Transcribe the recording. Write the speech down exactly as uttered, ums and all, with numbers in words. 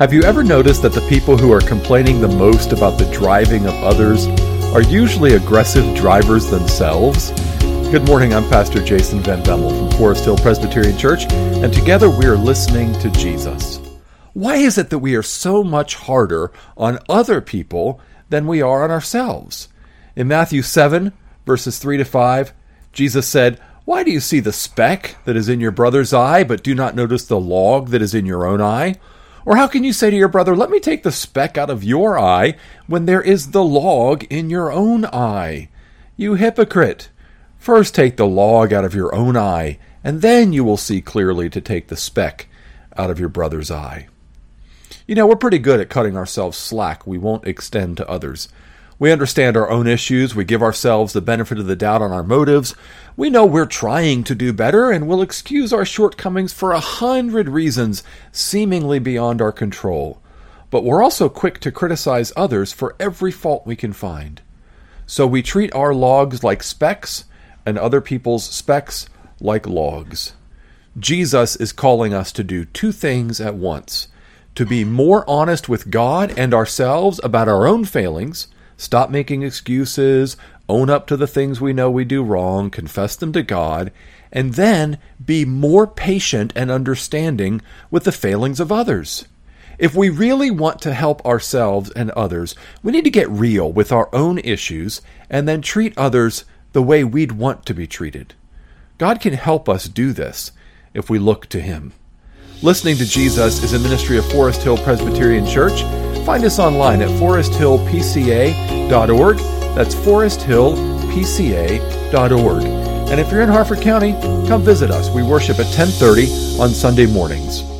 Have you ever noticed that the people who are complaining the most about the driving of others are usually aggressive drivers themselves? Good morning, I'm Pastor Jason Van Bemmel from Forest Hill Presbyterian Church, and together we are listening to Jesus. Why is it that we are so much harder on other people than we are on ourselves? In Matthew seven, verses three to five, Jesus said, "Why do you see the speck that is in your brother's eye, but do not notice the log that is in your own eye? Or how can you say to your brother, 'Let me take the speck out of your eye,' when there is the log in your own eye? You hypocrite! First take the log out of your own eye, and then you will see clearly to take the speck out of your brother's eye." You know, we're pretty good at cutting ourselves slack we won't extend to others. We understand our own issues, we give ourselves the benefit of the doubt on our motives, we know we're trying to do better, and we'll excuse our shortcomings for a hundred reasons seemingly beyond our control. But we're also quick to criticize others for every fault we can find. So we treat our logs like specks, and other people's specks like logs. Jesus is calling us to do two things at once: to be more honest with God and ourselves about our own failings, stop making excuses, own up to the things we know we do wrong, confess them to God, and then be more patient and understanding with the failings of others. If we really want to help ourselves and others, we need to get real with our own issues and then treat others the way we'd want to be treated. God can help us do this if we look to Him. Listening to Jesus is a ministry of Forest Hill Presbyterian Church. Find us online at forest hill p c a dot org. That's forest hill p c a dot org. And if you're in Harford County, come visit us. We worship at ten thirty on Sunday mornings.